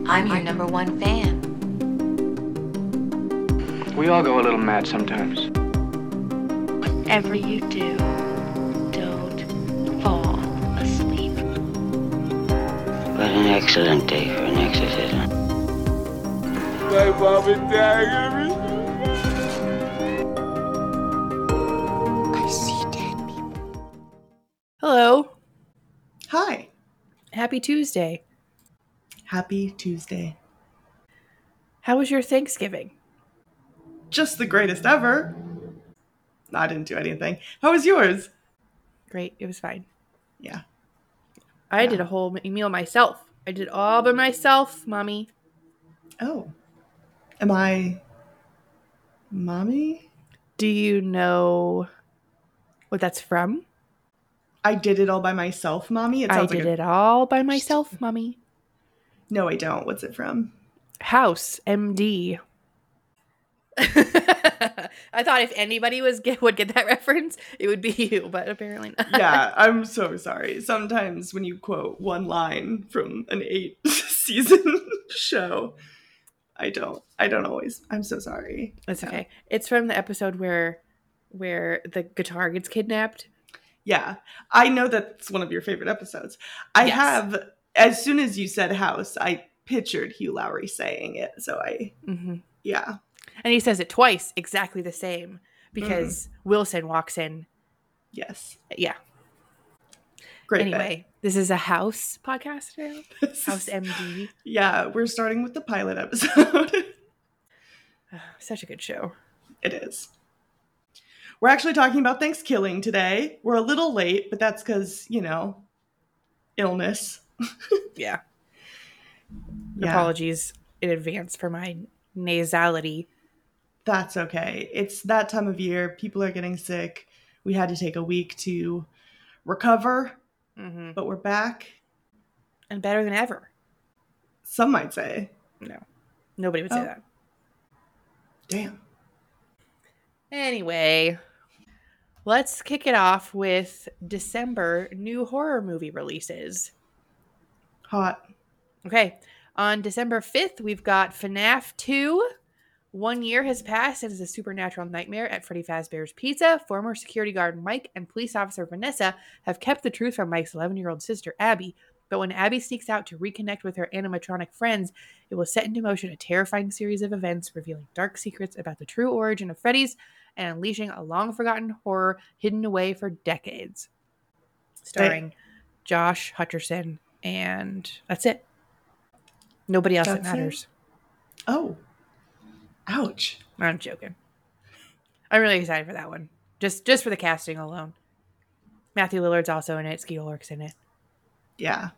I'm your number one fan. We all go a little mad sometimes. Whatever you do, don't fall asleep. What an excellent day for an exorcism. My mom and dad are gonna I see dead people. Hello. Hi. Happy Tuesday. Happy Tuesday. How was your Thanksgiving? Just the greatest ever. No, I didn't do anything. How was yours? Great. It was fine. Yeah. I did a whole meal myself. I did it all by myself, Mommy. Oh. Am I Mommy? Do you know what that's from? I did it all by myself, Mommy? It I sounds did like it all by myself, Mommy. No, I don't. What's it from? House MD. I thought if anybody would get that reference, it would be you, but apparently not. Yeah, I'm so sorry. Sometimes when you quote one line from an 8-season show, I don't always. I'm so sorry. That's okay. It's from the episode where the guitar gets kidnapped. Yeah, I know that's one of your favorite episodes. I have, as soon as you said house, I pictured Hugh Lowry saying it. So yeah. And he says it twice, exactly the same, because Wilson walks in. Yes. Yeah. Great. Anyway, this is a house podcast now. House MD. Yeah, we're starting with the pilot episode. Such a good show. It is. We're actually talking about Thanksgiving today. We're a little late, but that's because, illness. Yeah. Apologies in advance for my nasality. That's okay. It's that time of year. People are getting sick. We had to take a week to recover, but we're back. And better than ever. Some might say. No. Nobody would say that. Damn. Anyway, let's kick it off with December new horror movie releases. Hot. Okay. On December 5th, we've got FNAF 2. 1 year has passed since the supernatural nightmare at Freddy Fazbear's Pizza. Former security guard Mike and police officer Vanessa have kept the truth from Mike's 11-year-old sister Abby. But when Abby sneaks out to reconnect with her animatronic friends, it will set into motion a terrifying series of events, revealing dark secrets about the true origin of Freddy's and unleashing a long-forgotten horror hidden away for decades. Starring Josh Hutcherson, and that's it. Nobody else that matters. Oh. Ouch. I'm joking. I'm really excited for that one. Just for the casting alone. Matthew Lillard's also in it. Skeet Ulrich's in it. Yeah.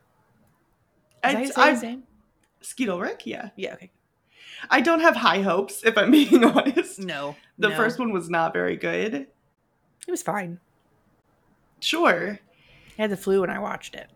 Is that his name? Skeet Ulrich? Yeah. Yeah, okay. I don't have high hopes, if I'm being honest. No. The first one was not very good. It was fine. Sure. I had the flu when I watched it.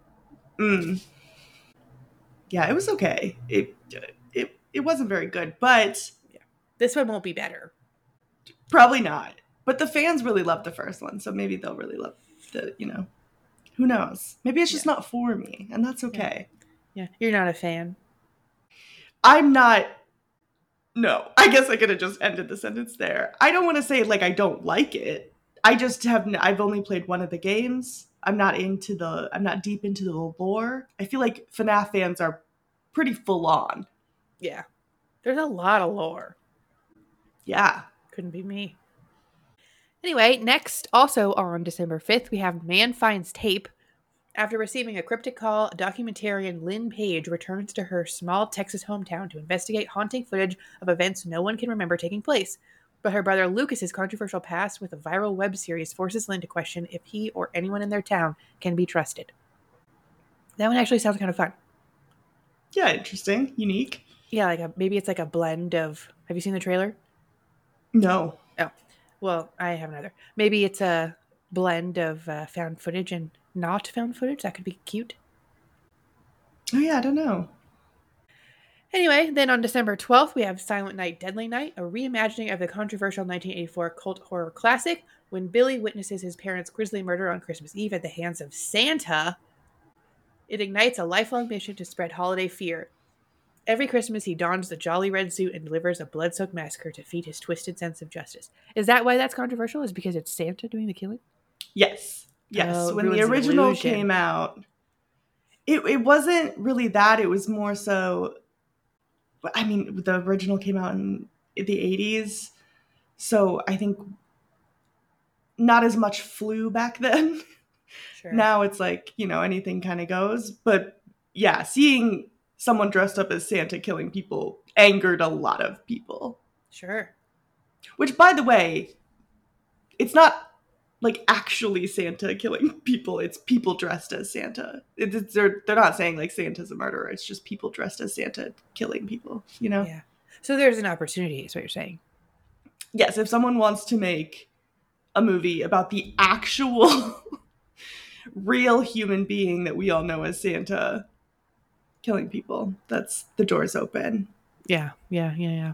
Yeah, it was okay. It wasn't very good, but this one won't be better. Probably not. But the fans really loved the first one, so maybe they'll really love who knows? Maybe it's just not for me, and that's okay. Yeah. You're not a fan. I'm not. No, I guess I could have just ended the sentence there. I don't want to say I don't like it. I just I've only played one of the games. I'm not deep into the lore. I feel like FNAF fans are pretty full on. Yeah. There's a lot of lore. Yeah. Couldn't be me. Anyway, next, also on December 5th, we have Man Finds Tape. After receiving a cryptic call, documentarian Lynn Page returns to her small Texas hometown to investigate haunting footage of events no one can remember taking place. But her brother Lucas's controversial past with a viral web series forces Lynn to question if he or anyone in their town can be trusted. That one actually sounds kind of fun. Yeah, interesting. Unique. Yeah, maybe it's like a blend of... Have you seen the trailer? No. Oh. Well, I haven't either. Maybe it's a blend of found footage and not found footage. That could be cute. Oh, yeah, I don't know. Anyway, then on December 12th, we have Silent Night, Deadly Night, a reimagining of the controversial 1984 cult horror classic. When Billy witnesses his parents' grisly murder on Christmas Eve at the hands of Santa, it ignites a lifelong mission to spread holiday fear. Every Christmas, he dons the jolly red suit and delivers a blood-soaked massacre to feed his twisted sense of justice. Is that why that's controversial? Is because it's Santa doing the killing? Yes. Yes. Oh, When the ruins the original illusion. came out, it wasn't really that. It was more so, I mean, the original came out in the 80s. So I think not as much flew back then. Sure. Now it's like, anything kind of goes. But yeah, seeing someone dressed up as Santa killing people angered a lot of people. Sure. Which, by the way, it's not like actually Santa killing people. It's people dressed as Santa. They're not saying like Santa's a murderer. It's just people dressed as Santa killing people, Yeah. So there's an opportunity, is what you're saying. Yes, if someone wants to make a movie about the actual real human being that we all know as Santa killing people, that's the door's open. Yeah. Yeah.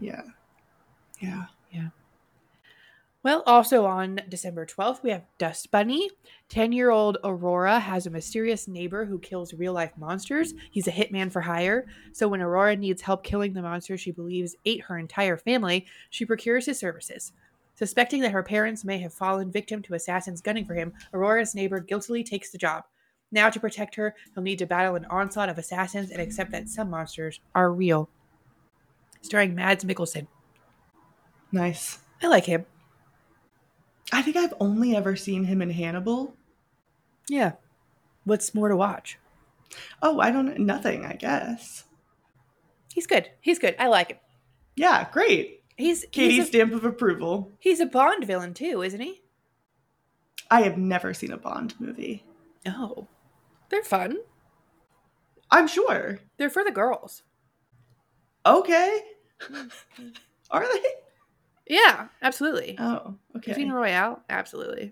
Well, also on December 12th, we have Dust Bunny. 10-year-old Aurora has a mysterious neighbor who kills real-life monsters. He's a hitman for hire. So when Aurora needs help killing the monster she believes ate her entire family, she procures his services. Suspecting that her parents may have fallen victim to assassins gunning for him, Aurora's neighbor guiltily takes the job. Now to protect her, he'll need to battle an onslaught of assassins and accept that some monsters are real. Starring Mads Mikkelsen. Nice. I like him. I think I've only ever seen him in Hannibal. Yeah. What's more to watch? Oh, I don't know. Nothing, I guess. He's good. I like him. Yeah, great. He's Katie's stamp of approval. He's a Bond villain too, isn't he? I have never seen a Bond movie. Oh. They're fun. I'm sure. They're for the girls. Okay. Are they? Yeah, absolutely. Oh, okay. Casino Royale? Absolutely.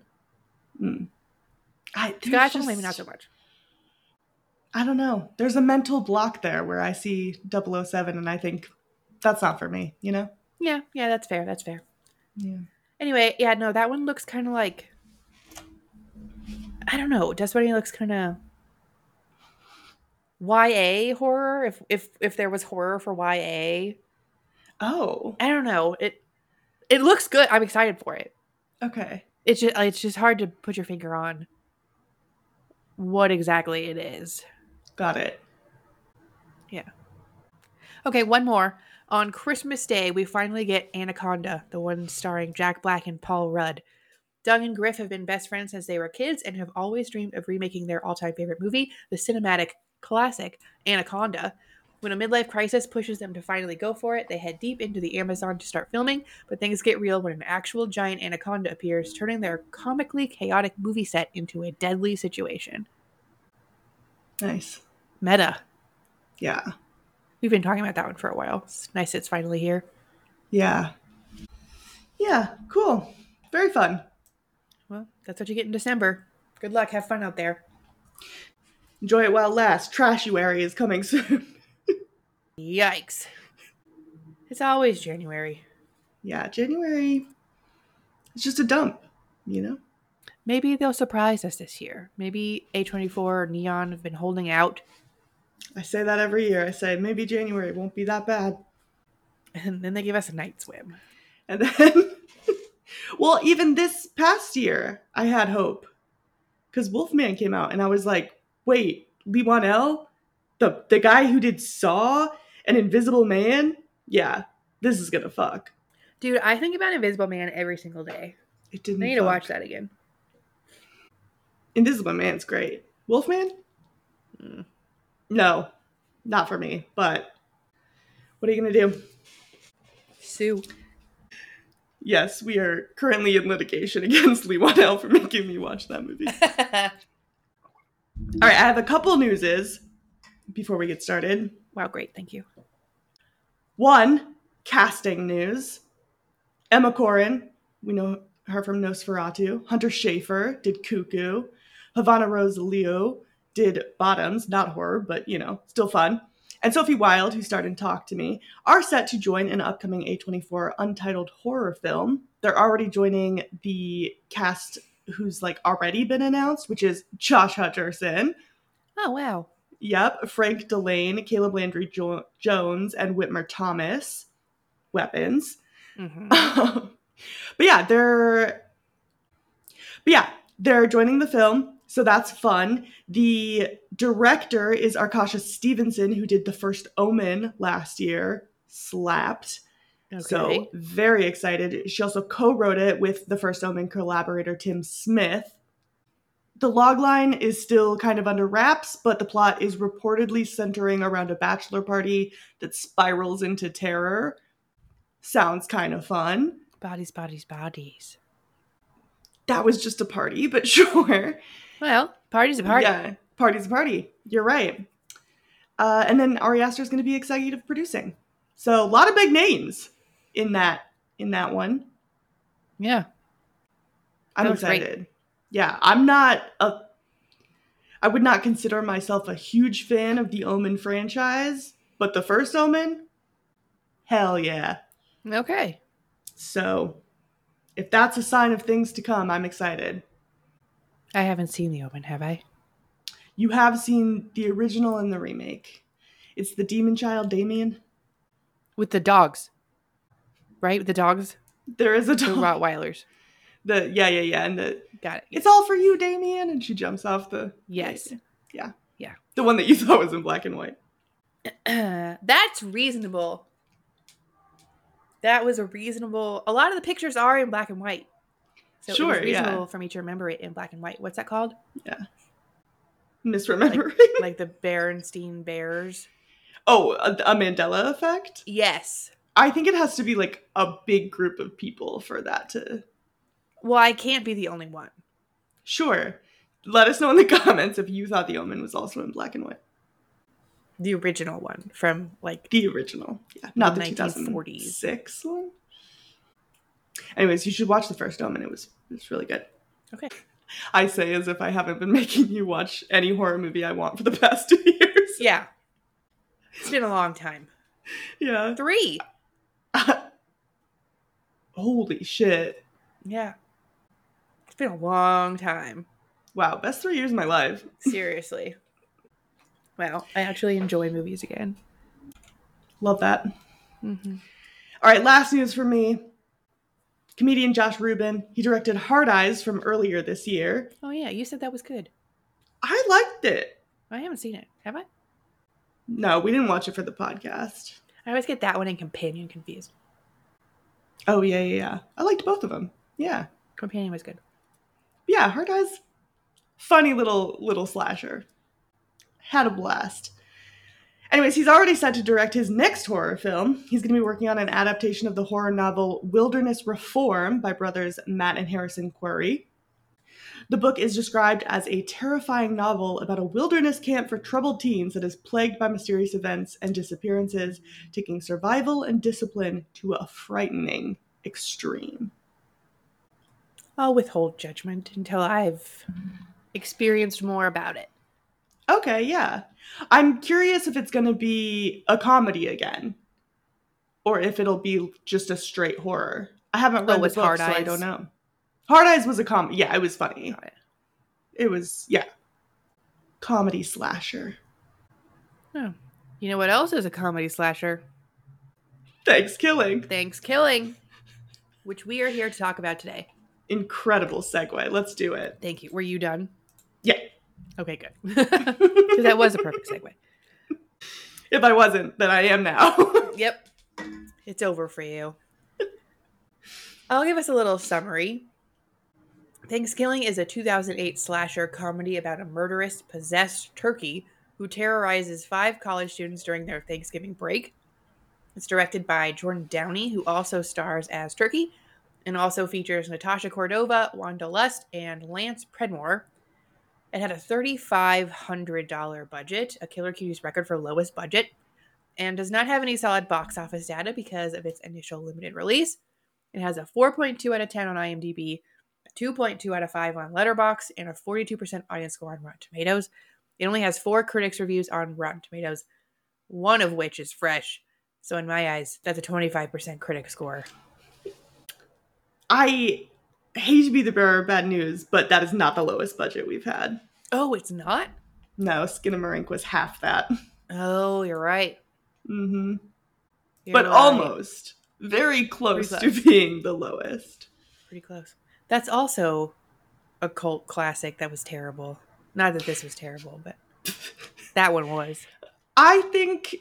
Scotch, maybe not so much. I don't know. There's a mental block there where I see 007 and I think that's not for me, Yeah, that's fair. Yeah. Anyway, yeah, no, that one looks kind of like, I don't know. Dust Bunny looks kind of YA horror. If there was horror for YA, Oh, I don't know. It looks good. I'm excited for it. okay. It's just hard to put your finger on what exactly it is. Got it. Yeah. Okay, one more. On Christmas Day, we finally get Anaconda, the one starring Jack Black and Paul Rudd. Doug and Griff have been best friends since they were kids and have always dreamed of remaking their all-time favorite movie, the cinematic classic Anaconda. When a midlife crisis pushes them to finally go for it, they head deep into the Amazon to start filming, but things get real when an actual giant anaconda appears, turning their comically chaotic movie set into a deadly situation. Nice. Meta. Yeah. We've been talking about that one for a while. It's nice it's finally here. Yeah. Yeah, cool. Very fun. Well, that's what you get in December. Good luck. Have fun out there. Enjoy it while it lasts. Trashuary is coming soon. Yikes. It's always January. Yeah, January. It's just a dump, Maybe they'll surprise us this year. Maybe A24 or Neon have been holding out. I say that every year. I say maybe January won't be that bad. And then they give us a night swim. And then, well, even this past year, I had hope. Because Wolfman came out, and I was like, wait, Lee Wanell? The guy who did Saw and Invisible Man? Yeah, this is gonna fuck. Dude, I think about Invisible Man every single day. It didn't I need to watch that again. Invisible Man's great. Wolfman? No, not for me, but what are you gonna do? Sue. Yes, we are currently in litigation against Lee Wanell for making me watch that movie. All right, I have a couple newses before we get started. Wow, great. Thank you. One, casting news. Emma Corrin, we know her from Nosferatu. Hunter Schafer did Cuckoo. Havana Rose Liu did Bottoms, not horror, but, still fun. And Sophie Wilde, who starred in Talk to Me, are set to join an upcoming A24 untitled horror film. They're already joining the cast who's already been announced, which is Josh Hutcherson. Oh, wow. Yep, Frank Delane, Caleb Landry Jones, and Whitmer Thomas. Weapons. Mm-hmm. They're joining the film, so that's fun. The director is Arkasha Stevenson, who did The First Omen last year. Slapped. Okay. So very excited. She also co-wrote it with The First Omen collaborator Tim Smith. The logline is still kind of under wraps, but the plot is reportedly centering around a bachelor party that spirals into terror. Sounds kind of fun. Bodies, bodies, bodies. That was just a party, but sure. Well, party's a party. Yeah, party's a party. You're right. And then Ari Aster is going to be executive producing. So a lot of big names in that one. Yeah. I'm Sounds great. excited. Yeah, I would not consider myself a huge fan of the Omen franchise, but The First Omen, hell yeah. Okay. So if that's a sign of things to come, I'm excited. I haven't seen The Omen, have I? You have seen the original and the remake. It's the demon child, Damien. With the dogs. Right? The dogs? There is a The dog. Rottweilers. Yeah. And Got it. it's all for you, Damien. And she jumps off the... Yes. Yeah. Yeah. The one that you thought was in black and white. That's reasonable. That was a reasonable... A lot of the pictures are in black and white. So Sure, it was reasonable yeah. for me to remember it in black and white. What's that called? Yeah. Misremembering. Like the Berenstein Bears? Oh, a Mandela effect? Yes. I think it has to be like a big group of people for that to... Well, I can't be the only one. Sure. Let us know in the comments if you thought The Omen was also in black and white. The original one from like... The original. Yeah. Not the 1940s. 2006 one. Anyways, you should watch The First Omen. It's really good. Okay. I say as if I haven't been making you watch any horror movie I want for the past 2 years. Yeah. It's been a long time. Yeah. 3. Holy shit. Yeah. It's been a long time. Wow, best 3 years of my life. Seriously. Wow. I actually enjoy movies again. Love that. Mm-hmm. All right, last news for me. Comedian Josh Rubin, he directed Hard Eyes from earlier this year. Oh, yeah. You said that was good. I liked it. I haven't seen it. Have I? No, we didn't watch it for the podcast. I always get that one and Companion confused. Oh, yeah. I liked both of them. Yeah. Companion was good. Yeah, Hard Eyes, funny little slasher. Had a blast. Anyways, he's already set to direct his next horror film. He's going to be working on an adaptation of the horror novel Wilderness Reform by brothers Matt and Harrison Quarry. The book is described as a terrifying novel about a wilderness camp for troubled teens that is plagued by mysterious events and disappearances, taking survival and discipline to a frightening extreme. I'll withhold judgment until I've experienced more about it. Okay, yeah. I'm curious if it's going to be a comedy again, or if it'll be just a straight horror. I haven't read the with book, Hard so I Eyes? don't know. Hard Eyes was a comedy. Yeah, it was funny. Got it. It was, yeah. Comedy slasher. Oh. You know what else is a comedy slasher? Thanksgiving. Thanksgiving, which we are here to talk about today. Incredible segue. Let's do it. Thank you. Were you done? Yeah. Okay, good. Because that was a perfect segue. If I wasn't, then I am now. Yep. It's over for you. I'll give us a little summary. Thanksgiving is a 2008 slasher comedy about a murderous, possessed turkey who terrorizes 5 college students during their Thanksgiving break. It's directed by Jordan Downey, who also stars as Turkey, and also features Natasha Cordova, Wanda Lust, and Lance Predmore. It had a $3,500 budget, a Killer Cuties record for lowest budget, and does not have any solid box office data because of its initial limited release. It has a 4.2 out of 10 on IMDb, a 2.2 out of 5 on Letterboxd, and a 42% audience score on Rotten Tomatoes. It only has 4 critics' reviews on Rotten Tomatoes, one of which is fresh. So in my eyes, that's a 25% critic score. I hate to be the bearer of bad news, but that is not the lowest budget we've had. Oh, it's not? No, Skinamarink was half that. Oh, you're right. Mm-hmm. You're But right. almost. Very close Pretty close. to being the lowest. Pretty close. That's also a cult classic that was terrible. Not that this was terrible, but that one was. I think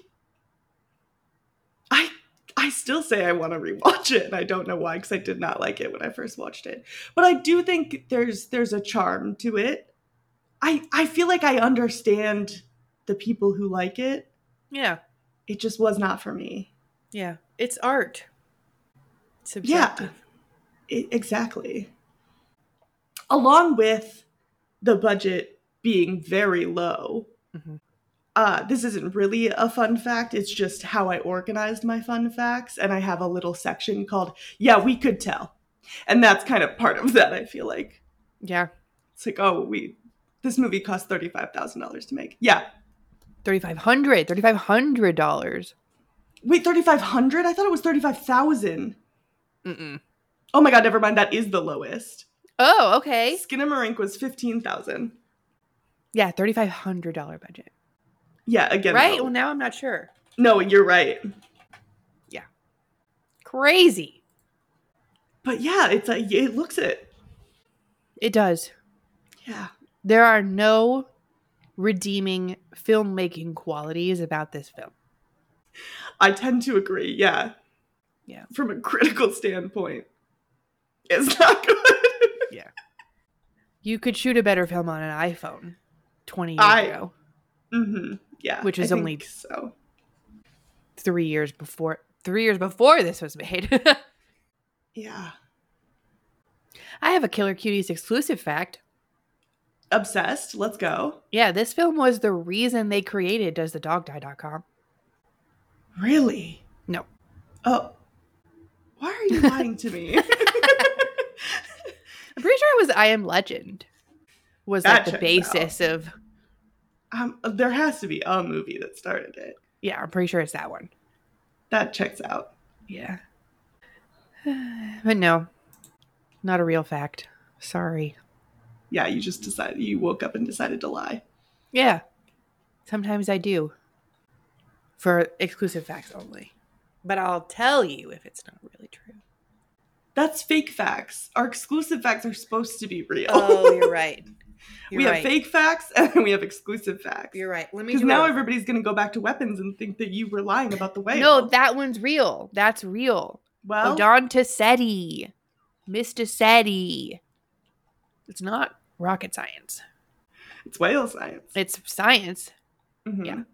I still say I want to rewatch it, and I don't know why, because I did not like it when I first watched it. But I do think there's a charm to it. I feel like I understand the people who like it. Yeah. It just was not for me. Yeah. It's art. It's subjective. Exactly. Along with the budget being very low. Mhm. This isn't really a fun fact. It's just how I organized my fun facts. And I have a little section called, Yeah, We Could Tell. And that's kind of part of that, I feel like. Yeah. It's like, this movie cost $35,000 to make. Yeah. $3,500. Wait, $3,500? I thought it was $35,000. Mm-mm. Oh my god, never mind. That is the lowest. Oh, okay. Skinamarink was $15,000. Yeah, $3,500 budget. Yeah, again. Right? No. Well, now I'm not sure. No, you're right. Yeah. Crazy. But yeah, it looks it. It does. Yeah. There are no redeeming filmmaking qualities about this film. I tend to agree, yeah. Yeah. From a critical standpoint, it's not good. Yeah. You could shoot a better film on an iPhone 20 years ago. Mm-hmm. Yeah. Which is I only think so. 3 years before this was made. Yeah. I have a Killer Cuties exclusive fact. Obsessed. Let's go. Yeah, this film was the reason they created DoesTheDogDie.com. Really? No. Oh. Why are you lying to me? I'm pretty sure it was I Am Legend. Was That like the checks basis of... There has to be a movie that started it. Yeah, I'm pretty sure it's that one. That checks out. Yeah. But no. Not a real fact. Sorry. Yeah, you woke up and decided to lie. Yeah. Sometimes I do. For exclusive facts only. But I'll tell you if it's not really true. That's fake facts. Our exclusive facts are supposed to be real. Oh, you're right. We have fake facts and then we have exclusive facts. You're right. Let me Because do now it. everybody's going to go back to weapons and think that you were lying about the whale. No, that one's real. That's real. Well, Don Tassetti. Mr. Seti. It's not rocket science. it's whale science. It's science. Mhm. Yeah.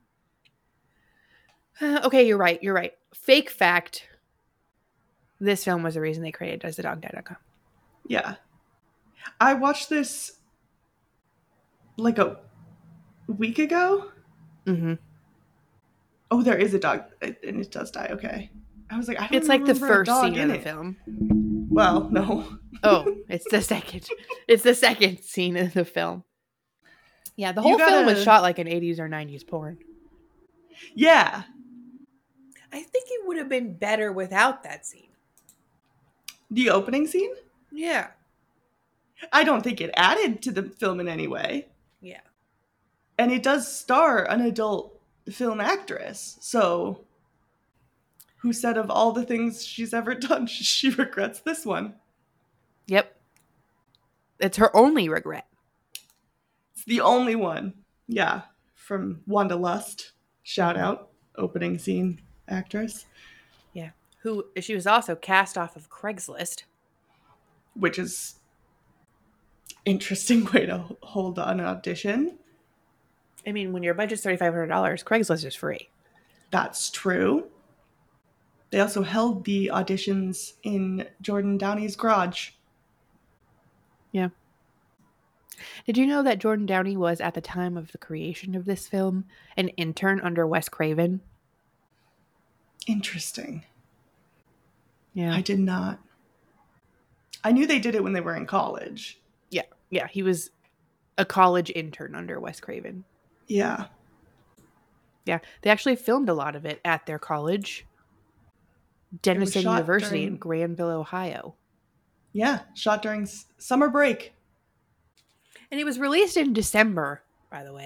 Okay, you're right. You're right. Fake fact. This film was the reason they created DoesTheDogDie.com. Yeah. I watched this like a week ago. Mm-hmm. Oh, there is a dog and it does die. Okay. I was like, I don't It's like the remember a first dog scene in of the it. film. Well, no. Oh, it's the second. It's the second scene of the film. Yeah, the You whole film was gotta- shot like an 80s or 90s porn. Yeah. I think it would have been better without that scene. The opening scene? Yeah. I don't think it added to the film in any way. Yeah. And it does star an adult film actress. So, who said of all the things she's ever done, she regrets this one? Yep. It's her only regret. It's the only one. Yeah. From Wanda Lust. Shout out. Opening scene actress. Yeah. Who she was also cast off of Craigslist. Which is interesting way to hold an audition. I mean, when your budget's $3,500, Craigslist is free. That's true. They also held the auditions in Jordan Downey's garage. Yeah. Did you know that Jordan Downey was, at the time of the creation of this film, an intern under Wes Craven? Interesting. Yeah. I did not. I knew they did it when they were in college. Yeah. Yeah. He was a college intern under Wes Craven. Yeah. Yeah. They actually filmed a lot of it at their college, Denison shot University in during- Granville, Ohio. Yeah. Shot during summer break. And it was released in December, by the way.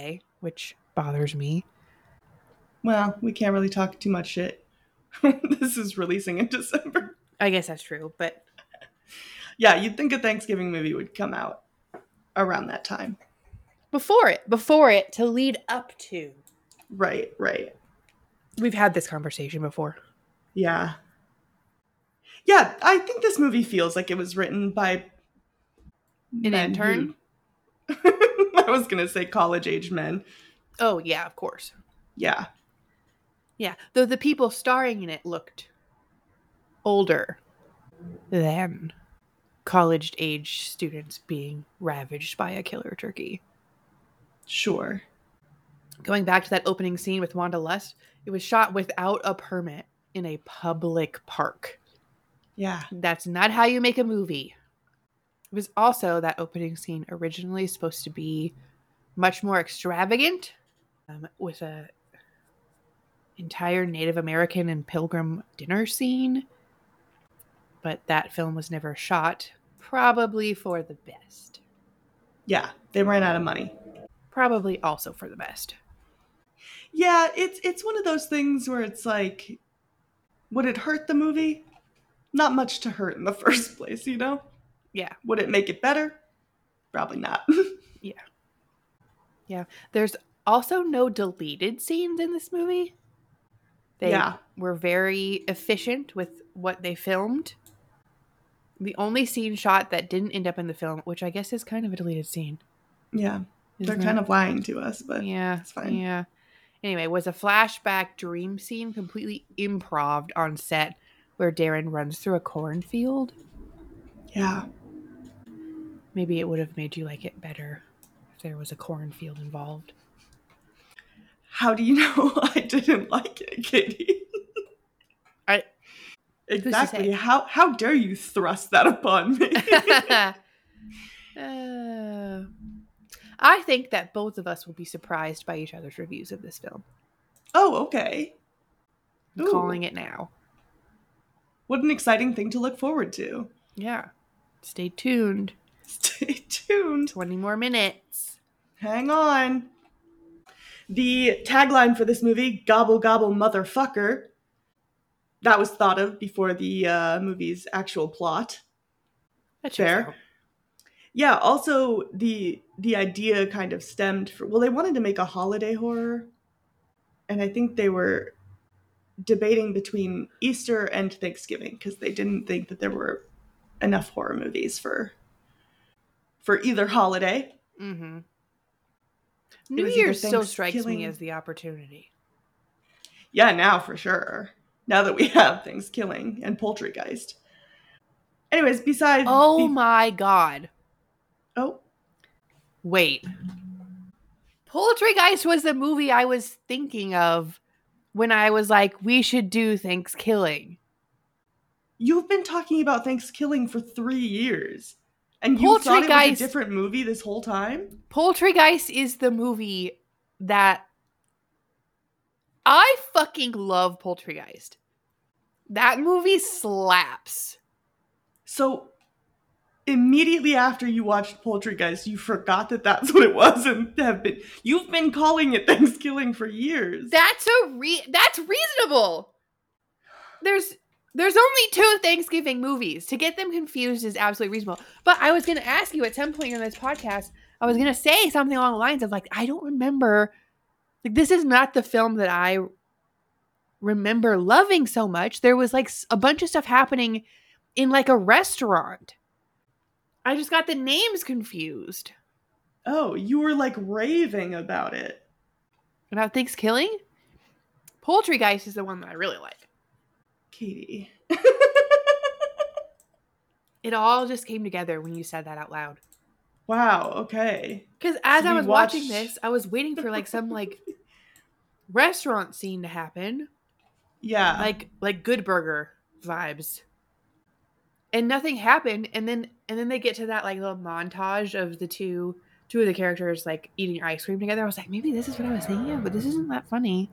which bothers me. Well, we can't really talk too much shit. This is releasing in December. I guess that's true, but Yeah, you'd think a Thanksgiving movie would come out around that time. before it to lead up to. Right. We've had this conversation before. Yeah. Yeah, I think this movie feels like it was written by An intern? I was going to say college-aged men. Oh, yeah, of course. Yeah. Yeah, though the people starring in it looked older than college-age students being ravaged by a killer turkey. Sure. Going back to that opening scene with Wanda Lust, it was shot without a permit in a public park. Yeah. That's not how you make a movie. It was also, that opening scene originally supposed to be much more extravagant, with a entire Native American and Pilgrim dinner scene. But that film was never shot, probably for the best. Yeah, they ran out of money. Probably also for the best. Yeah, it's one of those things where it's like, would it hurt the movie? Not much to hurt in the first place, you know? Yeah. Would it make it better? Probably not. Yeah. There's also no deleted scenes in this movie. They were very efficient with what they filmed. The only scene shot that didn't end up in the film, which I guess is kind of a deleted scene. Yeah. They're Isn't kind it? of lying to us, but Yeah, it's fine. Yeah. Anyway, was a flashback dream scene completely improv on set where Darren runs through a cornfield. Yeah. Maybe it would have made you like it better if there was a cornfield involved. How do you know I didn't like it, Katie? Exactly. say? How dare you thrust that upon me? I think that both of us will be surprised by each other's reviews of this film. Oh, okay. I'm Ooh. calling it now. What an exciting thing to look forward to. Yeah. Stay tuned. Stay tuned. 20 more minutes. Hang on. The tagline for this movie, Gobble Gobble Motherfucker, that was thought of before the movie's actual plot. That's Fair. Yeah, also the idea kind of stemmed from, well, they wanted to make a holiday horror, and I think they were debating between Easter and Thanksgiving because they didn't think that there were enough horror movies for either holiday. Mm-hmm. It New was Year's either still strikes me Thanksgiving- as the opportunity. Yeah, now for sure. Now that we have Thanksgiving and Poultrygeist. Anyways, besides... Oh my god. Oh, Wait. Poultrygeist was the movie I was thinking of when I was like, we should do Thanksgiving. you've been talking about Thanksgiving for 3 years. And you thought it was a Poultrygeist- different movie this whole time? Poultrygeist is the movie that I fucking love. Poultrygeist. That movie slaps. So, immediately after you watched Poultrygeist, you forgot that that's what it was and you've been calling it Thanksgiving for years. That's that's reasonable. There's only 2 Thanksgiving movies. To get them confused is absolutely reasonable. But I was going to ask you at some point in this podcast, I was going to say something along the lines of like, I don't remember, like this is not the film that I remember loving so much. There was like a bunch of stuff happening in like a restaurant. I just got the names confused. Oh, you were like raving about it. About Thanksgiving? Poultrygeist is the one that I really like. Katie. It all just came together when you said that out loud. Wow, okay. Because as So I we was watching watched- this, I was waiting for like some like restaurant scene to happen. Yeah. Like Good Burger vibes. And nothing happened, and then they get to that like little montage of the two of the characters like eating ice cream together. I was like, maybe this is what I was thinking of, but this isn't that funny.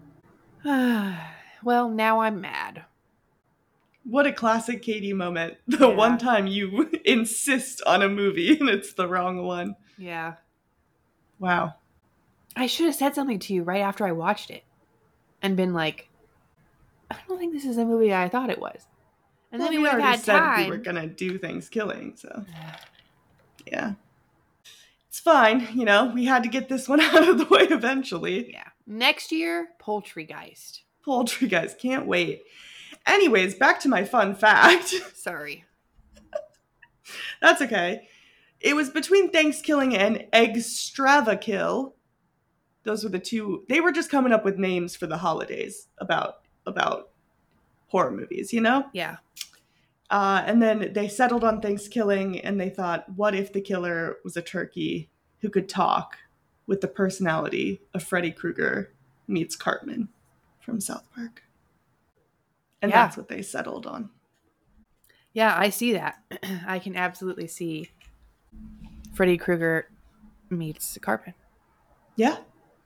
Well, now I'm mad. What a classic Katie moment. The Yeah. one time you insist on a movie and it's the wrong one. Yeah. Wow. I should have said something to you right after I watched it and been like, I don't think this is the movie I thought it was. And Well, then we we would have already had said time. we were gonna do Thanksgiving, so yeah. It's fine, you know, we had to get this one out of the way eventually. Yeah. Next year, Poultrygeist. Poultry guys, can't wait. Anyways, back to my fun fact. Sorry. That's okay. It was between Thanksgiving and Extravakill. Those were the two. They were just coming up with names for the holidays about horror movies, you know? Yeah. And then they settled on Thanksgiving, and they thought, what if the killer was a turkey who could talk with the personality of Freddy Krueger meets Cartman from South Park? And Yeah. that's what they settled on. Yeah, I see that. I can absolutely see Freddy Krueger meets Cartman. Yeah.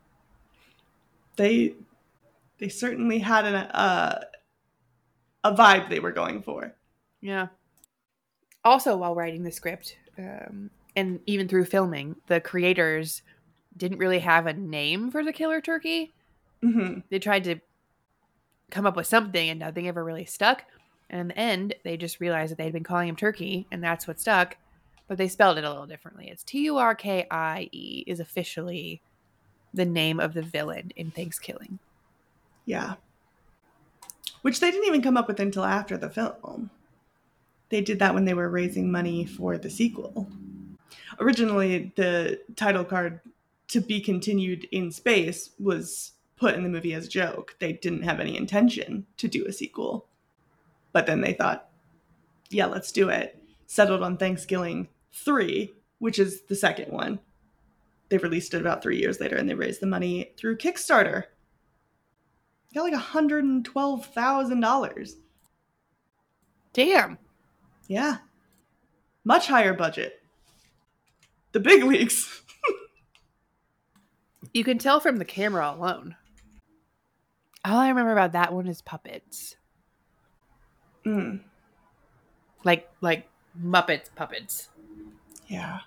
They certainly had a vibe they were going for. Yeah. Also, while writing the script, and even through filming, the creators didn't really have a name for the killer turkey. Mm-hmm. They tried to come up with something and nothing ever really stuck. And in the end, they just realized that they'd been calling him Turkey, and that's what stuck. But they spelled it a little differently. It's Turkie is officially the name of the villain in Thanksgiving. Yeah. Which they didn't even come up with until after the film. They did that when they were raising money for the sequel. Originally, the title card, "To Be Continued in Space," was put in the movie as a joke. They didn't have any intention to do a sequel. But then they thought, yeah, let's do it. Settled on Thanksgiving 3, which is the second one. They released it about 3 years later, and they raised the money through Kickstarter. Got like $112,000. Damn. Yeah. Much higher budget. The big leagues. You can tell from the camera alone. All I remember about that one is puppets. Mm, Like Muppets puppets. yeah.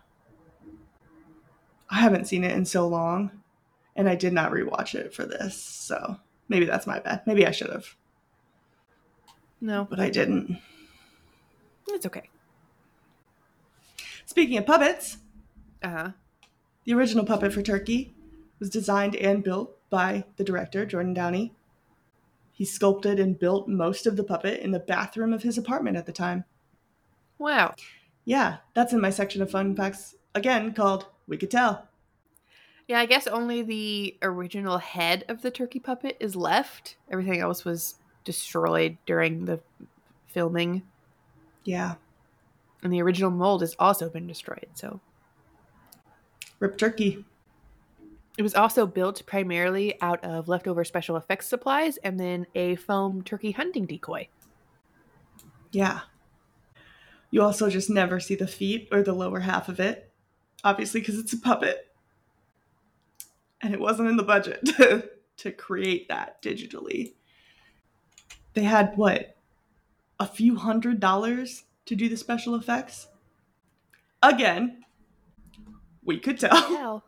I haven't seen it in so long, and I did not rewatch it for this, so maybe that's my bad. Maybe I should have, No, but I didn't. it's okay. Speaking of puppets, Uh-huh. the original puppet for Turkey was designed and built by the director, Jordan Downey. He sculpted and built most of the puppet in the bathroom of his apartment at the time. Wow. Yeah, that's in my section of fun facts, again, called We Could Tell. Yeah, I guess only the original head of the turkey puppet is left. Everything else was destroyed during the filming. Yeah. And the original mold has also been destroyed, so. Rip Turkey. It was also built primarily out of leftover special effects supplies and then a foam turkey hunting decoy. Yeah. You also just never see the feet or the lower half of it. Obviously, because it's a puppet. And it wasn't in the budget to create that digitally. They had, what, a few $100s to do the special effects? Again, we could tell. Hell.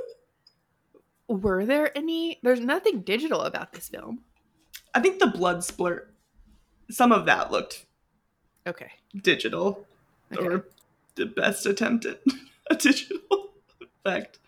Were there any? There's nothing digital about this film. I think the blood splurt, some of that looked Okay. digital. Okay. Or the best attempt at a digital effect.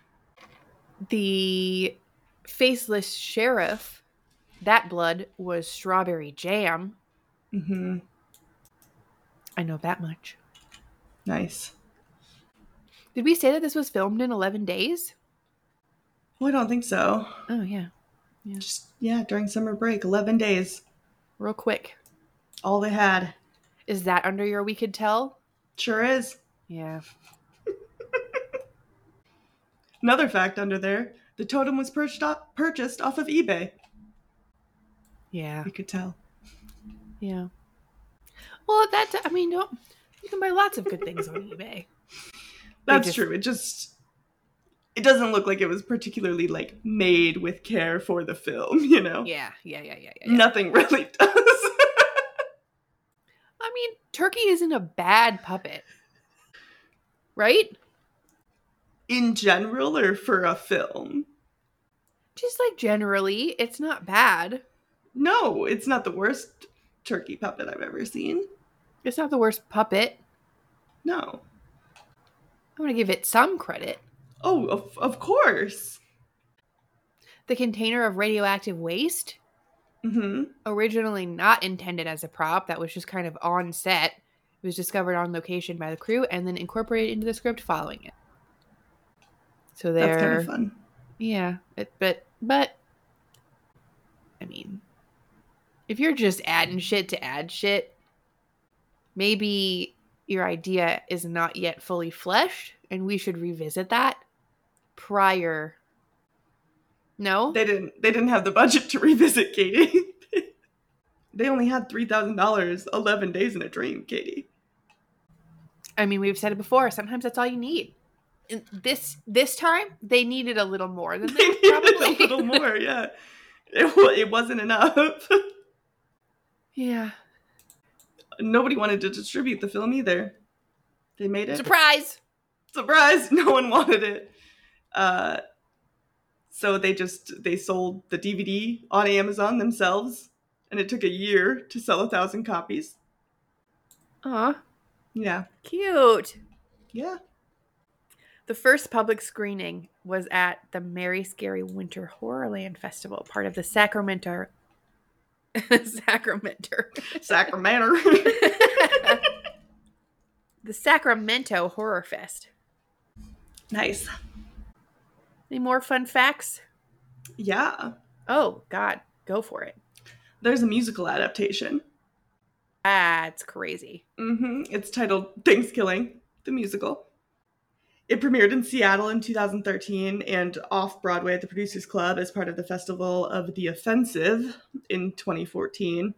The faceless sheriff, that blood was strawberry jam. Mm-hmm. I know that much. Nice. Did we say that this was filmed in 11 days? Well, I don't think so. Oh, yeah. Just, yeah, during summer break, 11 days. Real quick. All they had. Is that under your We Could Tell? Sure is. Yeah. Another fact under there, the totem was purchased off of eBay. Yeah. We could tell. Yeah. Well, you can buy lots of good things on eBay. That's true. It doesn't look like it was particularly, like, made with care for the film, you know? Yeah. Nothing really does. I mean, Turkey isn't a bad puppet. Right? In general or for a film? Just like generally, it's not bad. No, it's not the worst turkey puppet I've ever seen. It's not the worst puppet. No. I'm going to give it some credit. Oh, of course. The container of radioactive waste, Mm-hmm. originally not intended as a prop, that was just kind of on set. It was discovered on location by the crew and then incorporated into the script following it. So That's kind of fun. Yeah, but I mean, if you're just adding shit to add shit, maybe your idea is not yet fully fleshed, and we should revisit that prior. No, They didn't have the budget to revisit, Katie. They only had $3,000, 11 Days in a Dream, Katie. I mean, we've said it before. Sometimes that's all you need. And this time, they needed a little more than They that. needed Probably a little more, yeah. It wasn't enough. Yeah. Nobody wanted to distribute the film either. They made it. Surprise! Surprise! No one wanted it. So they sold the DVD on Amazon themselves, and it took a year to sell 1,000 copies. Aw, Yeah. cute. Yeah. The first public screening was at the Mary Scary Winter Horrorland Festival, part of the Sacramento. Sacramento. The Sacramento Horror Fest. Nice. Any more fun facts? Yeah. Oh, God. Go for it. There's a musical adaptation. That's crazy. It's titled Thanksgiving, the musical. It premiered in Seattle in 2013 and off-Broadway at the Producers Club as part of the Festival of the Offensive in 2014.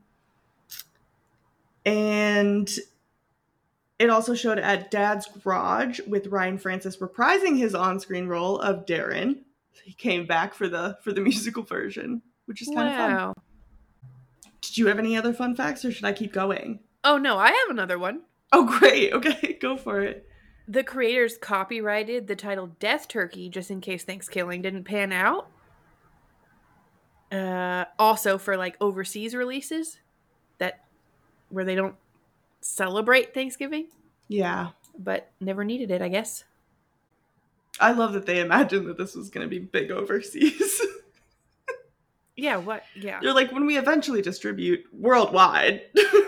And it also showed at Dad's Garage with Ryan Francis reprising his on-screen role of Darren. He came back for the musical version, which is kind of fun. Did you have any other fun facts, or should I keep going? Oh, no, I have another one. Oh, great. Okay, go for it. The creators copyrighted the title Death Turkey just in case Thanksgiving didn't pan out. Also for like overseas releases where they don't celebrate Thanksgiving. Yeah. But never needed it, I guess. I love that they imagined that this was going to be big overseas. Yeah, what? Yeah. You're like, when we eventually distribute worldwide.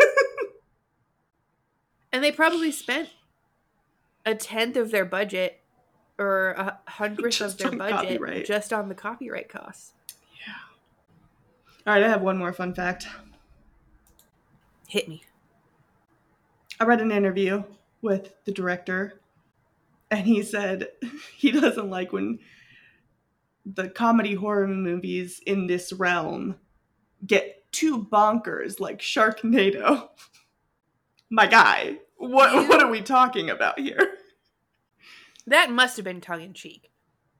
And they probably spent 1/10 of their budget or 100th of their budget copyright. just on the copyright costs. Yeah. All right, I have one more fun fact. Hit me. I read an interview with the director, and he said he doesn't like when the comedy horror movies in this realm get too bonkers like Sharknado. My guy, what are we talking about here? That must have been tongue-in-cheek.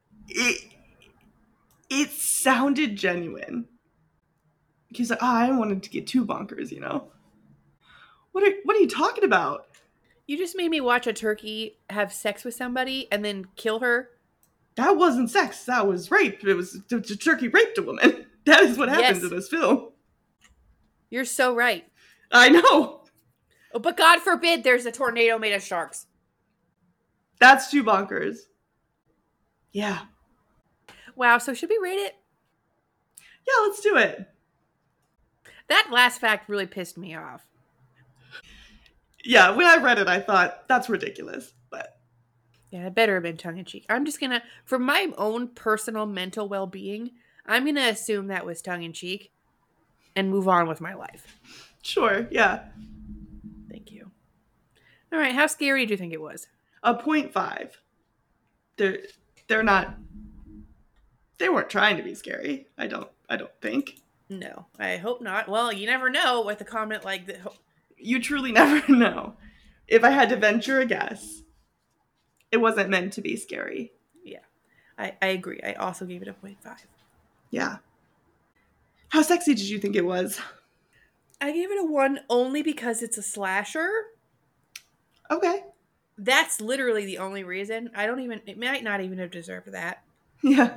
It sounded genuine. He's like, I don't want it to get too bonkers, you know? What are you talking about? You just made me watch a turkey have sex with somebody and then kill her. That wasn't sex. That was rape. The turkey raped a woman. That is what happens in this film. You're so right. I know. Oh, but God forbid there's a tornado made of sharks. That's too bonkers. Yeah. Wow, so should we rate it? Yeah, let's do it. That last fact really pissed me off. Yeah, when I read it, I thought, that's ridiculous. But yeah, it better have been tongue-in-cheek. I'm just gonna, for my own personal mental well-being, I'm gonna assume that was tongue-in-cheek and move on with my life. Sure, yeah. Thank you. All right, how scary do you think it was? A 0.5. They're not. They weren't trying to be scary. I don't think. No, I hope not. Well, you never know with a comment like that. You truly never know. If I had to venture a guess, it wasn't meant to be scary. Yeah, I agree. I also gave it a 0.5. Yeah. How sexy did you think it was? I gave it a 1 only because it's a slasher. Okay. That's literally the only reason. It might not even have deserved that. Yeah.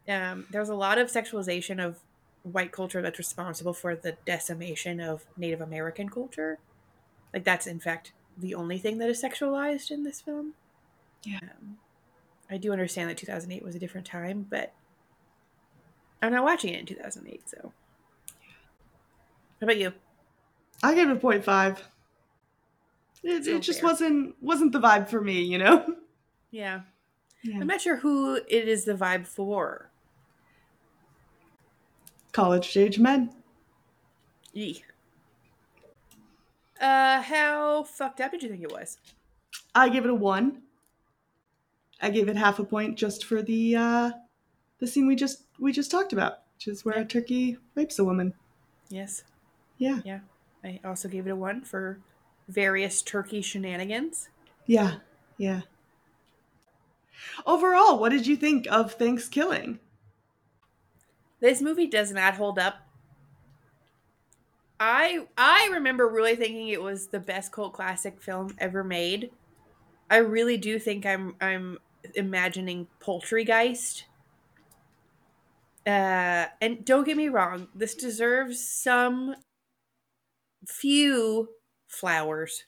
There's a lot of sexualization of white culture that's responsible for the decimation of Native American culture. Like, that's in fact the only thing that is sexualized in this film. Yeah. I do understand that 2008 was a different time, but I'm not watching it in 2008, so. How about you? I gave it a 0.5. It just fair. wasn't the vibe for me, you know? Yeah. Yeah. I'm not sure who it is the vibe for. College age men. Yee. How fucked up did you think it was? I give it a 1. I gave it half a point just for the scene we just talked about, which is where a turkey rapes a woman. Yes. Yeah. Yeah. I also gave it a 1 for various turkey shenanigans. Yeah. Yeah. Overall, what did you think of Thanksgiving? This movie does not hold up. I remember really thinking it was the best cult classic film ever made. I really do think I'm imagining Poultrygeist. And don't get me wrong, this deserves some few flowers.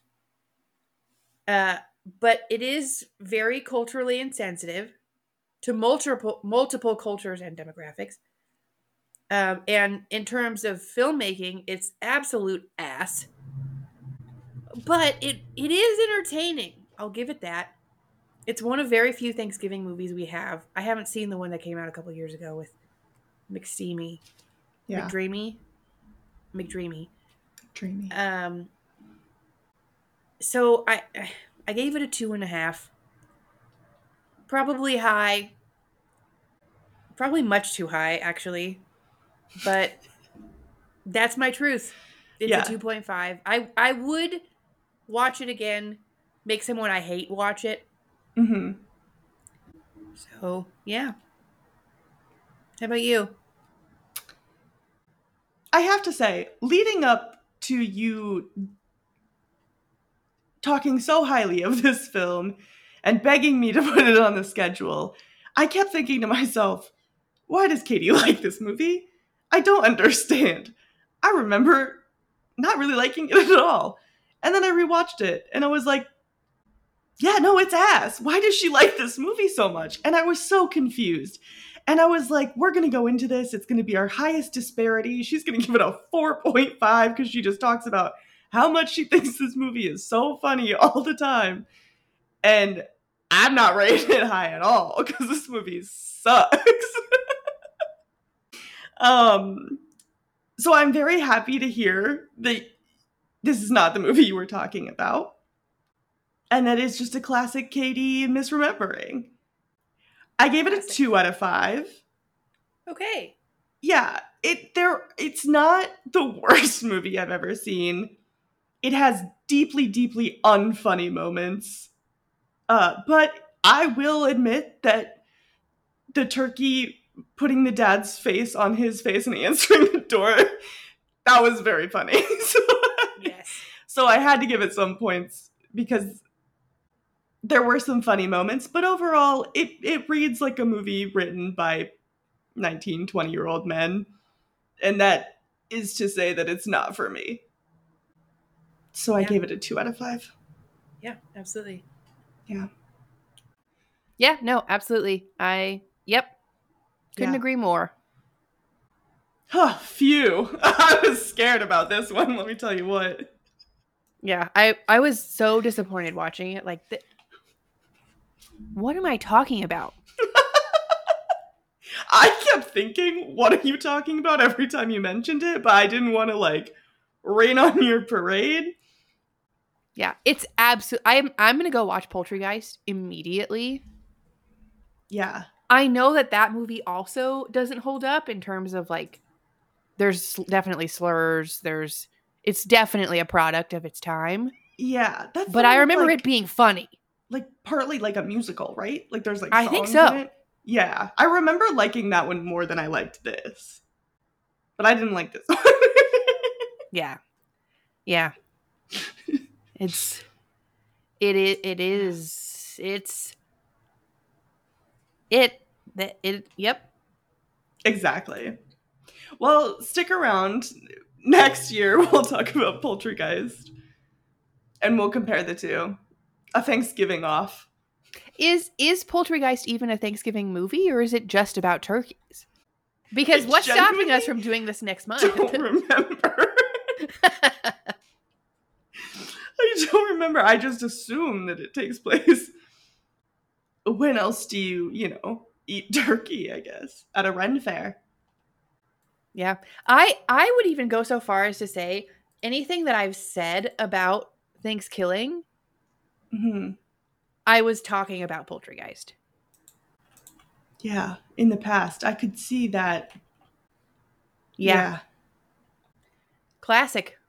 But it is very culturally insensitive to multiple cultures and demographics. And in terms of filmmaking, it's absolute ass. But it is entertaining. I'll give it that. It's one of very few Thanksgiving movies we have. I haven't seen the one that came out a couple years ago with McDreamy. Yeah. McDreamy. Dreamy. So I gave it a 2.5. Probably high. Probably much too high, actually. But that's my truth. It's a 2.5. I would watch it again. Make someone I hate watch it. Mm-hmm. So, yeah. How about you? I have to say, leading up to you talking so highly of this film and begging me to put it on the schedule, I kept thinking to myself, why does Katie like this movie? I don't understand. I remember not really liking it at all. And then I rewatched it and I was like, yeah, no, it's ass. Why does she like this movie so much? And I was so confused. And I was like, we're going to go into this. It's going to be our highest disparity. She's going to give it a 4.5 because she just talks about how much she thinks this movie is so funny all the time. And I'm not rating it high at all because this movie sucks. So I'm very happy to hear that this is not the movie you were talking about. And that it's just a classic Katie misremembering. I gave it a 2 out of 5. Okay. Yeah, it's not the worst movie I've ever seen. It has deeply, deeply unfunny moments. But I will admit that the turkey putting the dad's face on his face and answering the door, that was very funny. Yes. So I had to give it some points because there were some funny moments, but overall, it reads like a movie written by 19, 20-year-old men. And that is to say that it's not for me. So I gave it a 2 out of 5. Yeah, absolutely. Yeah. Yeah, no, absolutely. Couldn't agree more. Oh, phew. I was scared about this one, let me tell you what. Yeah, I was so disappointed watching it. Like, what am I talking about? I kept thinking, what are you talking about every time you mentioned it? But I didn't want to, rain on your parade. Yeah, it's I'm going to go watch Poultrygeist immediately. Yeah. I know that movie also doesn't hold up in terms of, there's definitely slurs. It's definitely a product of its time. Yeah. But I remember it being funny. Partly like a musical, right? There's songs I think so. in it. Yeah. I remember liking that one more than I liked this. But I didn't like this one. Yeah. Yeah. Yep. Exactly. Well, stick around. Next year, we'll talk about Poultrygeist. And we'll compare the two. A Thanksgiving off. Is Poultrygeist even a Thanksgiving movie, or is it just about turkeys? Because I what's stopping genuinely us from doing this next month? don't remember. I don't remember. I just assume that it takes place. When else do you eat turkey, I guess? At a Ren fair. Yeah. I would even go so far as to say anything that I've said about Thanksgiving, Mm-hmm. I was talking about Poultrygeist. Yeah, in the past. I could see that. Yeah. Classic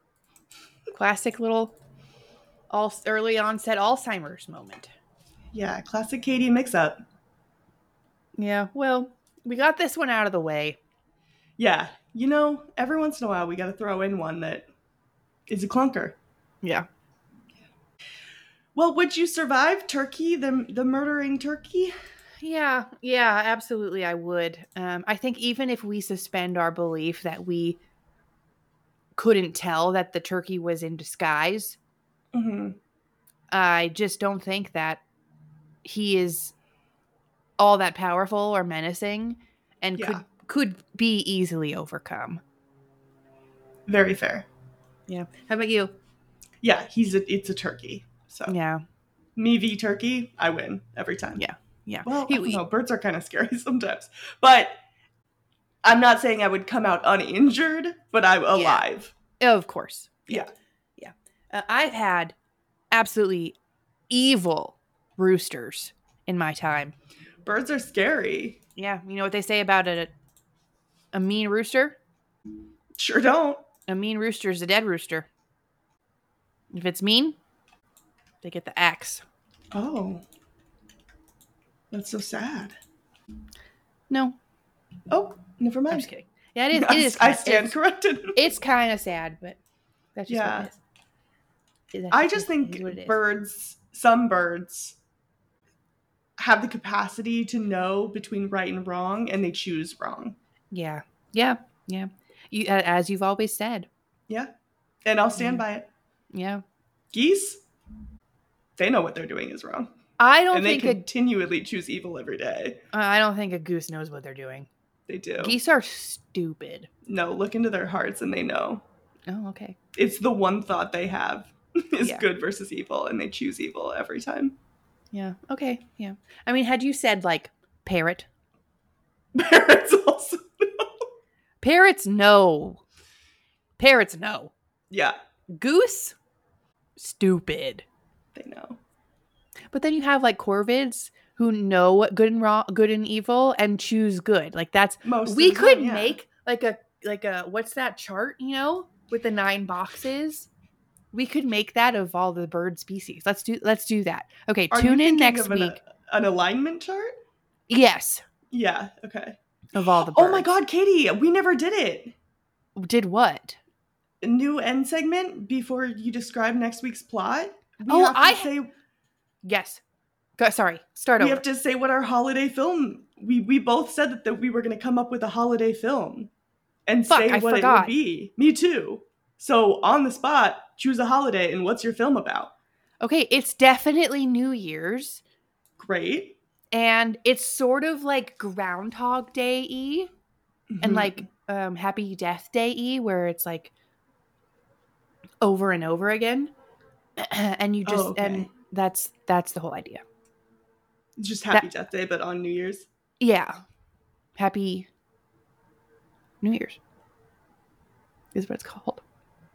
little early onset Alzheimer's moment. Yeah, classic Katie mix-up. Yeah, well, we got this one out of the way. Yeah, every once in a while we got to throw in one that is a clunker. Yeah. Well, would you survive turkey, the murdering turkey? Yeah, absolutely I would. I think even if we suspend our belief that we couldn't tell that the turkey was in disguise, Mm-hmm. I just don't think that he is all that powerful or menacing and could be easily overcome. Very fair. Yeah. How about you? Yeah, it's a turkey. So Yeah. Me v turkey, I win every time. Yeah. Well, I don't know. Birds are kind of scary sometimes. But I'm not saying I would come out uninjured, but I'm alive. Of course. Yeah. I've had absolutely evil roosters in my time. Birds are scary. Yeah. You know what they say about a mean rooster? Sure don't. A mean rooster is a dead rooster. If it's mean, they get the axe. Oh. That's so sad. No. Oh, never mind. I'm just kidding. Yeah, it is. I stand corrected. It's kind of sad, but that's just what it is. I just think some birds have the capacity to know between right and wrong, and they choose wrong. Yeah. You, as you've always said. Yeah. And I'll stand by it. Yeah. Geese, they know what they're doing is wrong. And they continually choose evil every day. I don't think a goose knows what they're doing. They do. Geese are stupid. No, look into their hearts and they know. Oh, okay. It's the one thought they have is good versus evil, and they choose evil every time. Yeah. Okay. Yeah. I mean, had you said like parrot? Parrots also know. Parrots know. Yeah. Goose? Stupid. They know. But then you have like corvids who know what good and evil and choose good. Like that's we could make like a what's that chart, with the 9 boxes? We could make that of all the bird species. Let's do that. Okay, tune in next week. An alignment chart? Yes. Yeah, okay. Of all the birds. Oh my god, Katie, we never did it. Did what? A new end segment before you describe next week's plot? Yes. Sorry. Start over. We have to say what our holiday film... We both said that we were going to come up with a holiday film and say what it would be. Me too. So on the spot, choose a holiday and what's your film about? Okay, it's definitely New Year's. Great. And it's sort of like Groundhog Day-y and like Happy Death Day-y, where it's like over and over again. And you just... and that's the whole idea. It's just Happy Death Day, but on New Year's? Yeah. Happy New Year's is what it's called.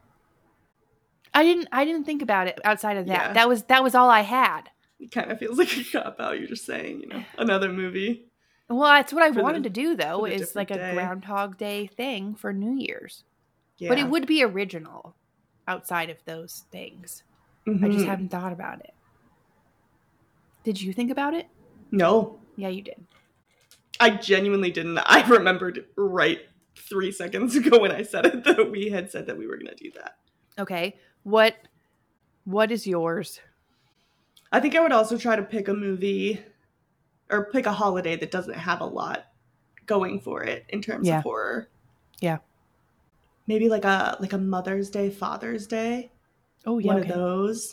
I didn't think about it outside of that. Yeah. That was all I had. It kind of feels like a cop-out. You're just saying, another movie. Well, that's what I wanted to do, though, is like a Groundhog Day thing for New Year's. Yeah. But it would be original outside of those things. Mm-hmm. I just haven't thought about it. Did you think about it? No. Yeah, you did. I genuinely didn't. I remembered right 3 seconds ago when I said it that we had said that we were going to do that. Okay. What is yours? I think I would also try to pick a movie or pick a holiday that doesn't have a lot going for it in terms Yeah. of horror. Yeah. Maybe like a Mother's Day, Father's Day. Oh, yeah. One Okay. of those.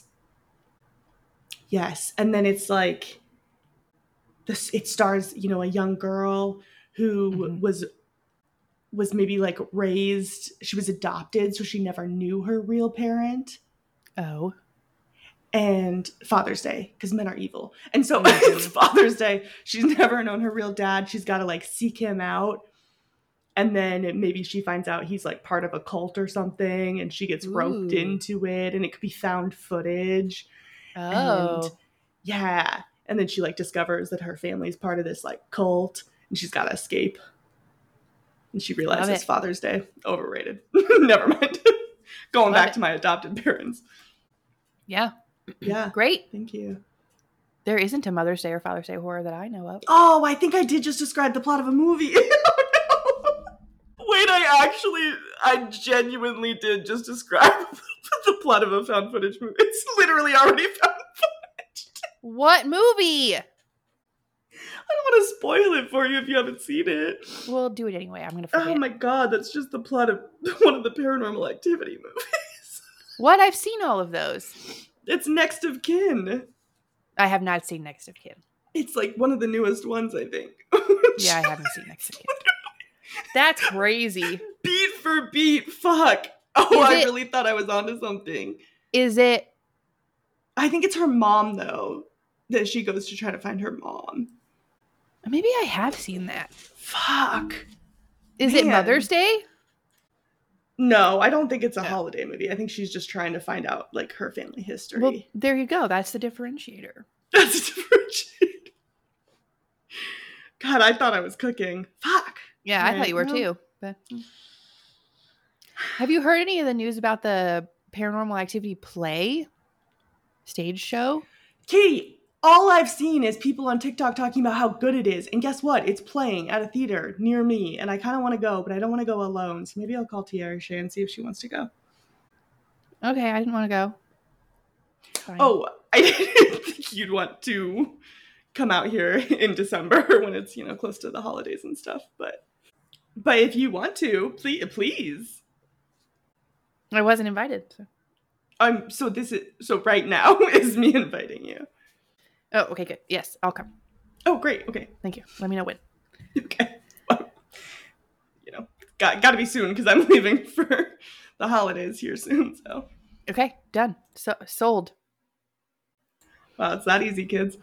Yes. And then it's like this, it stars, you know, a young girl who was maybe like raised, she was adopted, so she never knew her real parent. Oh. And Father's Day, because men are evil. And so it's Father's Day. She's never known her real dad. She's got to like seek him out. And then maybe she finds out he's like part of a cult or something, and she gets roped into it, and it could be found footage. Oh. And yeah. And then she like discovers that her family's part of this like cult, and she's got to escape. And she realizes Father's Day, overrated. Never mind. Going back to my adopted parents. Yeah. Yeah. Great. Thank you. There isn't a Mother's Day or Father's Day horror that I know of. Oh, I think I did just describe the plot of a movie. Wait, I genuinely did just describe the plot of a found footage movie. It's literally already found footage. What movie? I don't want to spoil it for you if you haven't seen it. We'll do it anyway. I'm going to forget. Oh my god, that's just the plot of one of the Paranormal Activity movies. What? I've seen all of those. It's Next of Kin. I have not seen Next of Kin. It's like one of the newest ones, I think. Yeah, I haven't seen Next of Kin. That's crazy. Beat for beat. Fuck. Oh, I really thought I was onto something. Is it? I think it's her mom, though, that she goes to try to find her mom. Maybe I have seen that. Fuck. Is it Mother's Day? No, I don't think it's a holiday movie. I think she's just trying to find out, like, her family history. Well, there you go. That's the differentiator. That's a differentiator. God, I thought I was cooking. Fuck. Yeah, I thought you were too. But have you heard any of the news about the Paranormal Activity play stage show? Katie, all I've seen is people on TikTok talking about how good it is. And guess what? It's playing at a theater near me. And I kind of want to go, but I don't want to go alone. So maybe I'll call Tiara Shea and see if she wants to go. Okay, I didn't want to go. Fine. Oh, I didn't think you'd want to come out here in December when it's, you know, close to the holidays and stuff. But if you want to, please. I wasn't invited. So right now is me inviting you. Oh, okay, good. Yes, I'll come. Oh, great. Okay. Thank you. Let me know when. Okay. Well, you know, got to be soon because I'm leaving for the holidays here soon. So. Okay, done. So sold. Wow, it's that easy, kids.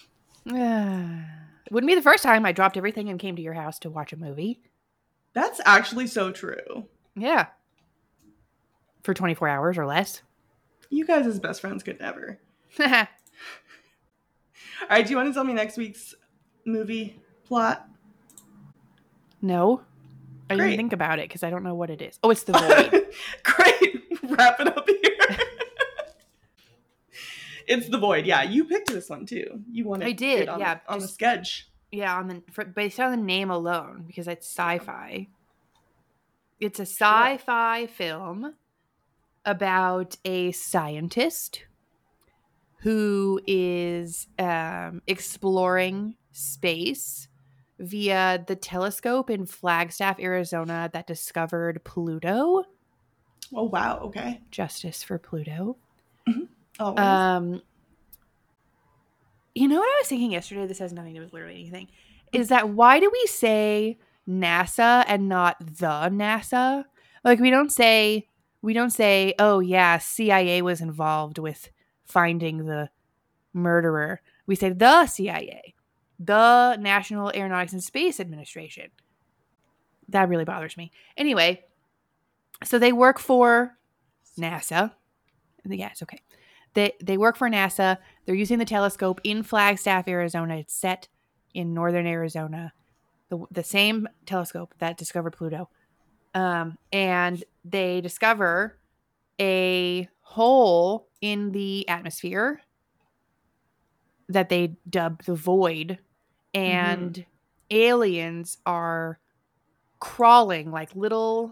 It wouldn't be the first time I dropped everything and came to your house to watch a movie. That's actually so true. Yeah. For 24 hours or less. You guys as best friends could never. All right, do you want to tell me next week's movie plot? No. I didn't think about it because I don't know what it is. Oh, it's The Void. Great. Wrap it up here. It's The Void. Yeah, you picked this one too. You wanted I did, on yeah. the sketch. Yeah, based on the name alone, because it's sci-fi. It's a sci-fi film about a scientist who is exploring space via the telescope in Flagstaff, Arizona that discovered Pluto. Oh, wow. Okay. Justice for Pluto. Mm-hmm. Oh, you know what I was thinking yesterday? This has nothing to do with literally anything. Is that why do we say NASA and not the NASA? Like we don't say, oh yeah, CIA was involved with finding the murderer. We say the CIA, the National Aeronautics and Space Administration. That really bothers me. Anyway, so they work for NASA. Yeah, it's okay. They work for NASA. They're using the telescope in Flagstaff, Arizona. It's set in northern Arizona. The same telescope that discovered Pluto. And they discover a hole in the atmosphere that they dub the Void. And aliens are crawling like little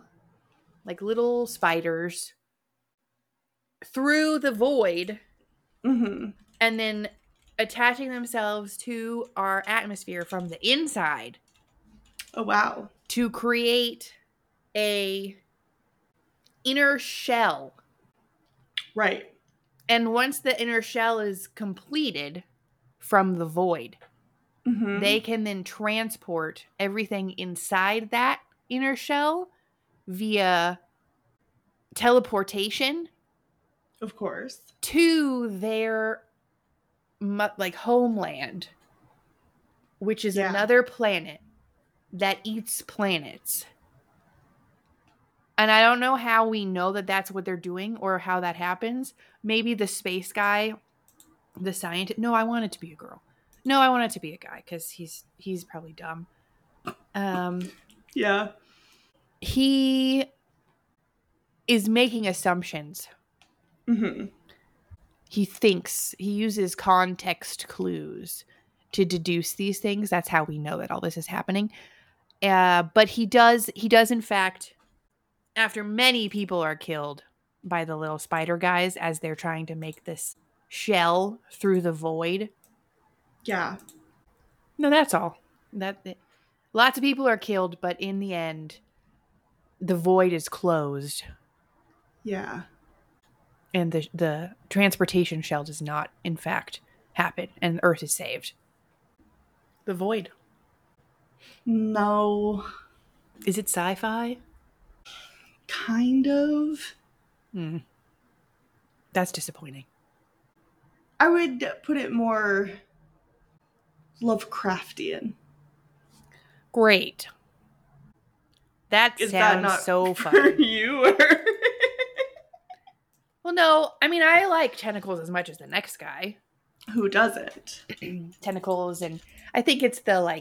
spiders through the void and then attaching themselves to our atmosphere from the inside. Oh, wow. to create a inner shell. Right. And once the inner shell is completed from the void, Mm-hmm. they can then transport everything inside that inner shell via teleportation Of course. to their homeland, which is Yeah. another planet that eats planets. And I don't know how we know that that's what they're doing or how that happens. Maybe the space guy, the scientist. No, I want it to be a girl. No, I want it to be a guy because he's probably dumb. Yeah. He is making assumptions. Mm-hmm. He uses context clues to deduce these things. That's how we know that all this is happening. But he does in fact, after many people are killed by the little spider guys as they're trying to make this shell through the void. Yeah. No, that's all. Lots of people are killed, but in the end, the void is closed. Yeah. And the transportation shell does not, in fact, happen. And Earth is saved. The void. No. Is it sci-fi? Kind of. That's disappointing. I would put it more Lovecraftian. Great. That Is sounds that not so for fun. you? Or... Well, no. I mean, I like tentacles as much as the next guy. Who doesn't? Tentacles, and I think it's the,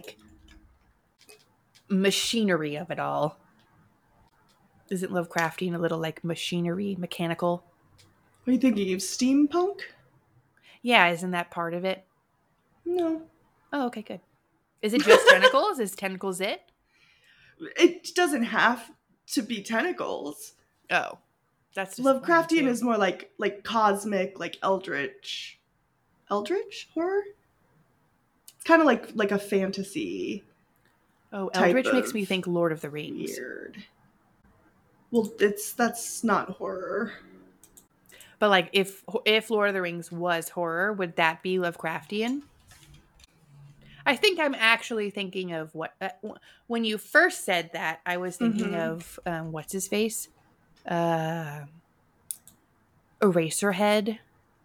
machinery of it all. Isn't Lovecraftian a little, machinery, mechanical? What are you thinking of? Steampunk? Yeah, isn't that part of it? No. Oh, okay, good. Is it just tentacles? Is tentacles it? It doesn't have to be tentacles. Oh. That's Lovecraftian is more like cosmic, eldritch horror. It's kind of like a fantasy. Oh, type eldritch makes of me think Lord of the Rings. Weird. Well, that's not horror. But if Lord of the Rings was horror, would that be Lovecraftian? I think I'm actually thinking of what when you first said that, I was thinking of what's his face, Eraserhead.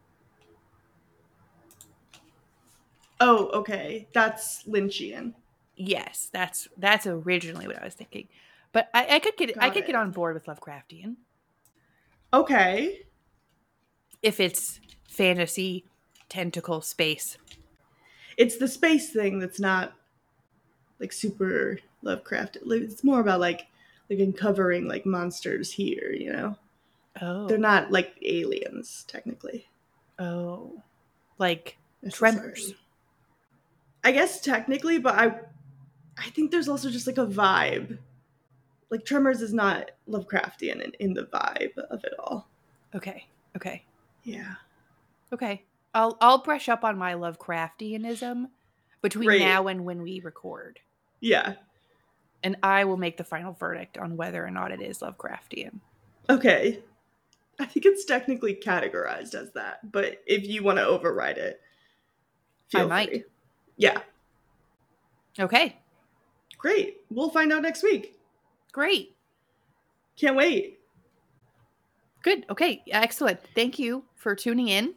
Oh, okay, that's Lynchian. Yes, that's originally what I was thinking, but I could get on board with Lovecraftian. Okay. If it's fantasy, tentacle, space. It's the space thing that's not super Lovecraft. It's more about uncovering monsters here, you know? Oh. They're not aliens, technically. Oh. Tremors. I guess technically, but I think there's also just a vibe. Tremors is not Lovecraftian in the vibe of it all. Okay. Yeah. Okay. I'll brush up on my Lovecraftianism between now and when we record. Yeah. And I will make the final verdict on whether or not it is Lovecraftian. Okay. I think it's technically categorized as that, but if you want to override it, feel free. might. Yeah. Okay. Great. We'll find out next week. Great. Can't wait. Good. Okay. Excellent. Thank you for tuning in.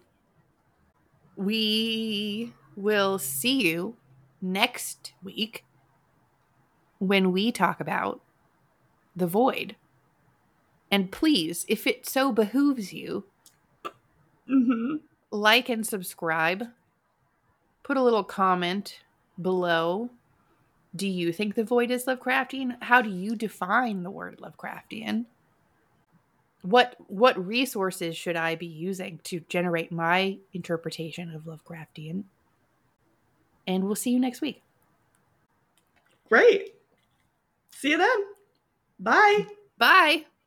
We will see you next week when we talk about The Void. And please, if it so behooves you, like and subscribe. Put a little comment below. Do you think The Void is Lovecraftian? How do you define the word Lovecraftian? What resources should I be using to generate my interpretation of Lovecraftian? And we'll see you next week. Great. See you then. Bye. Bye.